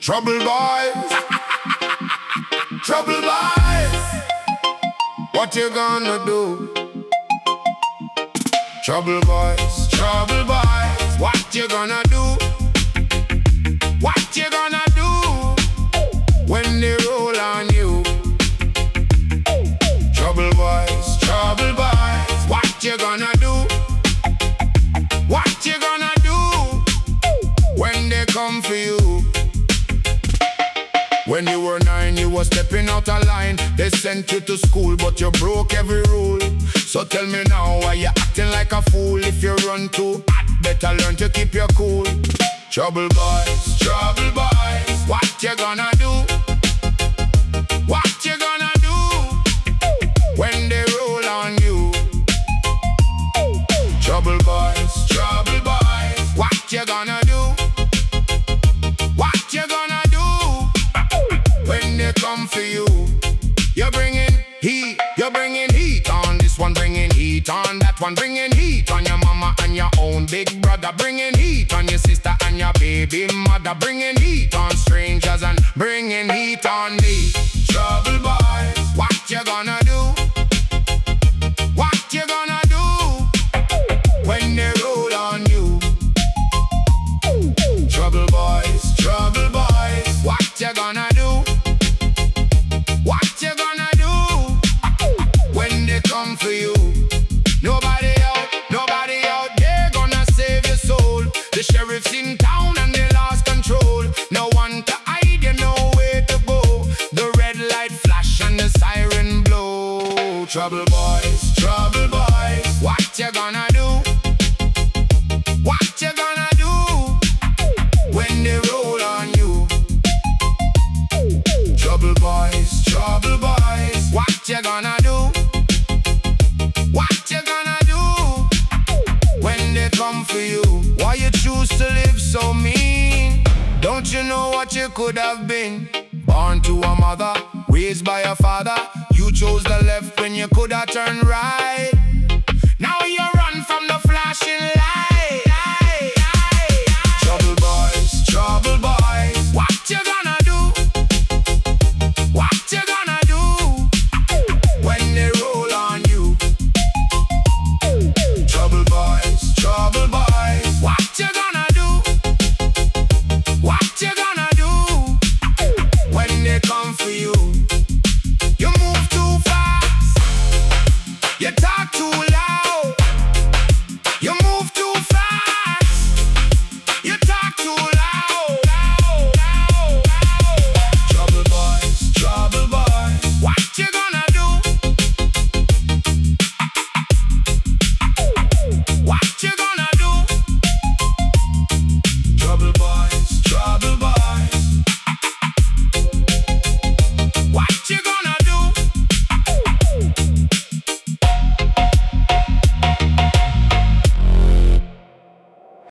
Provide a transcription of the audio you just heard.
Trouble boys, trouble boys, what you gonna do? Trouble boys, what you gonna do? What you gonna do when they roll on you? Trouble boys, what you gonna do? What you gonna do when they come for you? When you were 9, you were stepping out of line. They sent you to school, but you broke every rule. So tell me now, why you acting like a fool? If you run too hot, better learn to keep your cool. Trouble boys, what you gonna do? What you gonna do when they roll on you? Trouble boys, what you gonna do? What you gonna do when they come for you? You're bringing heat on this one, bringing heat on that one, bringing heat on your mama and your own big brother, bringing heat on your sister and your baby mother, bringing heat on strangers and bringing heat on me. Trouble boys, what you gonna do? What you gonna do when they roll on you? Trouble boys, what you gonna do? What you gonna do when they come for you? Nobody out there gonna save your soul. The sheriff's in town and they lost control. No one to hide, you know where to go. The red light flash and the siren blow. Trouble boys, what you gonna do? What you gonna do when they roll on you? Trouble boys, what you gonna do? What you gonna do when they come for you? Why you choose to live so mean? Don't you know what you could have been? Born to a mother, raised by a father. You chose the left when you could have turned right. Now you run from the flashing light.